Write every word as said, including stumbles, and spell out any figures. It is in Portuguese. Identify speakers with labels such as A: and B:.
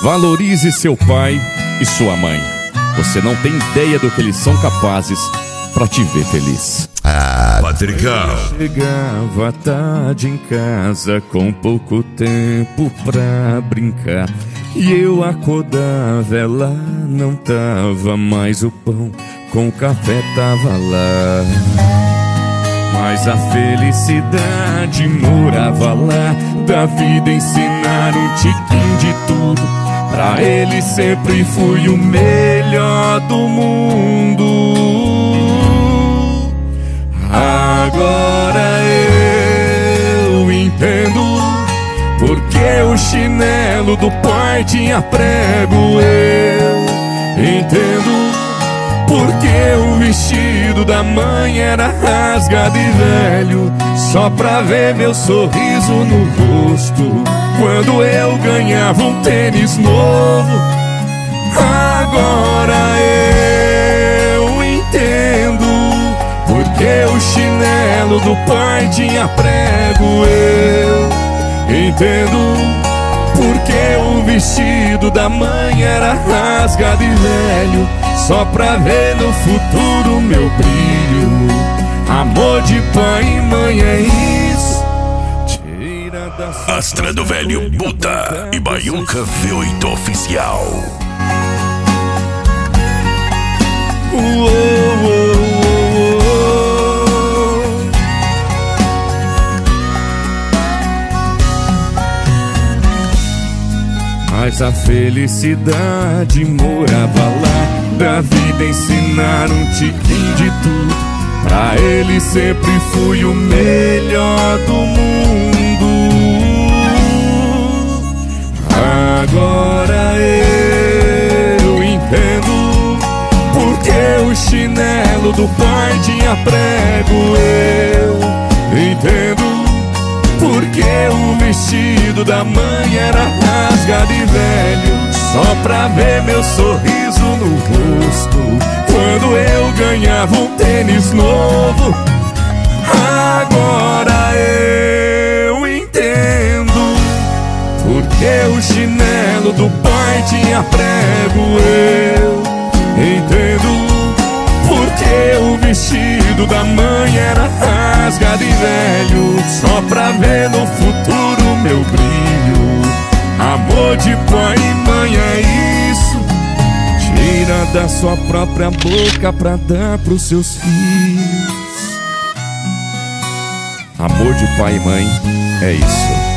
A: Valorize seu pai e sua mãe. Você não tem ideia do que eles são capazes pra te ver feliz.
B: Ah, Patricão.
A: Chegava tarde em casa com pouco tempo pra brincar, e eu acordava, ela não tava mais, o pão com café tava lá. Mas a felicidade morava lá, da vida ensinar um tiquinho de tudo. Pra ele sempre fui o melhor do mundo. Agora eu entendo porque o chinelo do pai tinha prego. Eu entendo porque o vestido da mãe era rasgado e velho, só pra ver meu sorriso no rosto quando eu ganhava um tênis novo. Agora eu entendo porque o chinelo do pai tinha prego. Eu entendo porque o vestido da mãe era rasgado e velho, só pra ver no futuro meu brilho. Amor de pai e mãe é isso. Tira da sua
B: Astra do Velho Buta e Baiuca V oito Oficial.
A: Uou, uou, uou. Mas a felicidade morava lá, da vida ensinar um tiquinho de tudo. Pra ele sempre fui o melhor do mundo. Agora eu entendo porque o chinelo do pai tinha prego. Eu entendo porque o vestido da mãe era rasgado e velho, só pra ver meu sorriso no rosto quando eu ganhava um tênis novo. Agora eu entendo porque o chinelo do pai tinha prego. Eu entendo porque o vestido da mãe era rasgado e velho, só pra ver no futuro meu brilho. Amor de pai e mãe é isso. Tira da sua própria boca pra dar pros seus filhos. Amor de pai e mãe é isso.